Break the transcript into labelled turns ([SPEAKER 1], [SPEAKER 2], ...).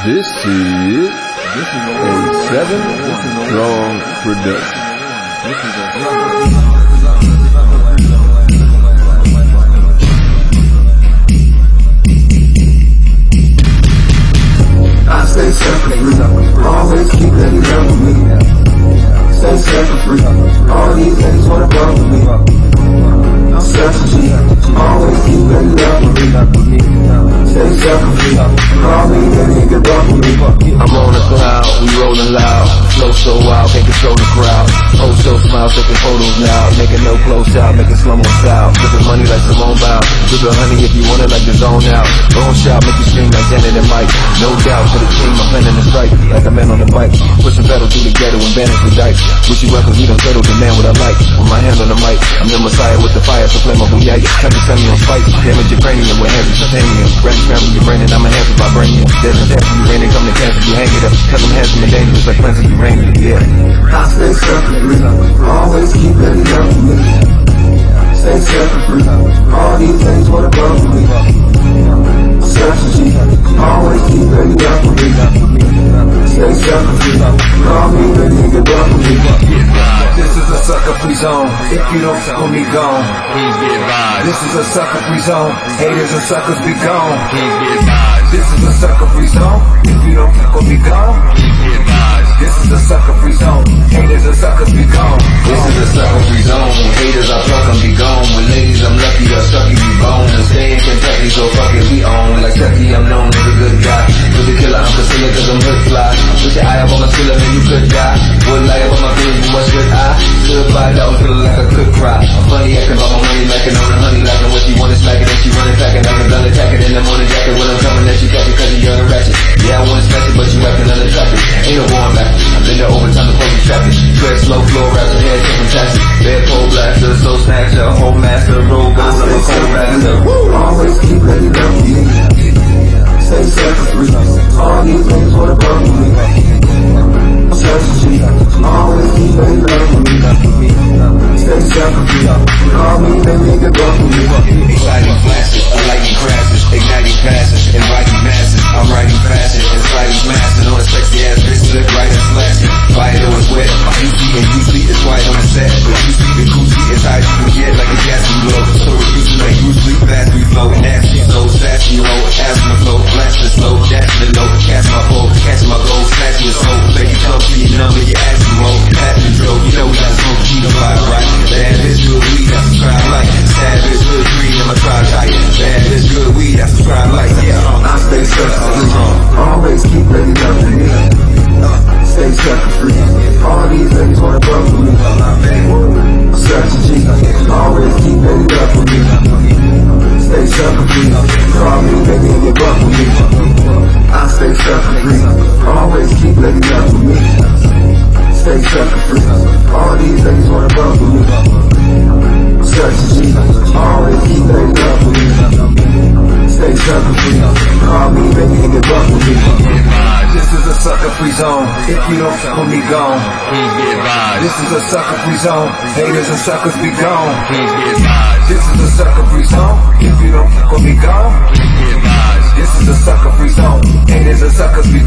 [SPEAKER 1] This is a 7-strong production.
[SPEAKER 2] I stay sucker-free, always keep letting love with me. Stay sucker-free, all these ladies wanna fuck with me. I'm such a G, always keep letting love with me. Stay sucker-free, call me, that nigga fuck with me.
[SPEAKER 3] I'm on a cloud, we rolling loud. Flow so wild, can't control the crowd. Oh, so smile, taking photos now. Making no close out, making slow-mo style. Flipping money like Simone Bow. Flip it honey if you want it like the zone out. Don't shout, make you scream like Janet and Mike. No doubt, for the team, I'm planning to strike. Like a man on the bike, pushing pedal through the ghetto and banish the dice. Wish you well, cause we don't settle, demand what I like. With my hand on the mic, I'm the messiah with the fire, so play my boo yikes. Try to send me on spike, damage your cranium with heavy titanium. Grand scramble your brain and I'm a handsome vibranium. There's a death you rain and come to cancel, you hang it up. Cause I'm handsome and dangerous like plants of uranium, yeah.
[SPEAKER 2] I stay sucker-free, always keep letting love with me. Stay sucker-free, all these ladies wanna fuck with me. I'm such a G, always keep letting love with me. Stay sucker-free, call me, that nigga fuck with me. This is a sucker-free zone, if you don't fuck with me, gone. This is a sucker-free zone, haters and suckers be gone. This is a sucker-free zone, if you don't fuck with me, gone. This is a sucker-free zone, haters and suckers be gone.
[SPEAKER 3] This is a sucker-free zone, haters I fuck 'em be gone. With ladies I'm lucky, I sucky be bone. And stay in Kentucky, so fuck it, we own. Like Chucky, I'm known as a good guy. With the killer, I'm concealer cause I'm hood fly. Put your eye up on my killer, man, you could die. Would lie up on my feelings, you must good eye. Should find out, feeling like I could cry. I'm funny acting about my money, lacking on the honey, lacking what she want is slacking. And she running packing, like a gun attacking in the morning jacket. When I'm coming at you, catching cause you're young and ratchet. Yeah, I wanna smash it, but you acting unattractive. Ain't no going back, I've been there overtime to focus traffic. Tread slow, flow, rapper, head, taking fantastic. Bed pole blaster, soul snatcher, whole master, roll gold, I'm a cold raster.
[SPEAKER 2] Always keep letting love with me. Stay sucker-free, all these ladies wanna fuck with me. I'm such a G, always keep letting love with me. Stay sucker-free, call me, that nigga fuck with me.
[SPEAKER 3] Exciting flashes, a lightning crashes, igniting passes, inviting masses. I'm writing passion and sliding smashing on a sexy ass bitch, slip right and slashing. Vital is wet, juicy and juicy is white on the set. But you see the coochie is high you can get like a gas blow. So refusing like Bruce Lee, fast we flow. Nasty, so sassy, low, ass on the flow, blast the slow, dash the low, catch my pole, catch my goal, snatch your soul. Make you come to your number, your ass you roll, pat the drill, you know we got smoke, keep the vibe right. Bad bitch, good weed, I subscribe like. Sad bitch, good green, I'ma try tight. Bad bitch, good weed, I subscribe like. Yeah,
[SPEAKER 2] I stay sucker-free, always keep letting love with me. Stay sucker-free, all these ladies wanna fuck with me. I'm such a G, always keep letting love with me. Stay sucker-free, call me, that nigga fuck with me. I stay sucker-free, always keep letting love with me. Stay sucker-free, all these ladies wanna fuck with me. I'm such a G, always keep letting love with me. Stay sucker-free, call me, that nigga fuck with me. This is a sucker-free zone, if you don't fuck with me, gone. This is a sucker-free zone, haters and suckers be gone. This is a sucker-free zone, if you don't fuck with me, gone. This is a sucker-free zone, haters and suckers be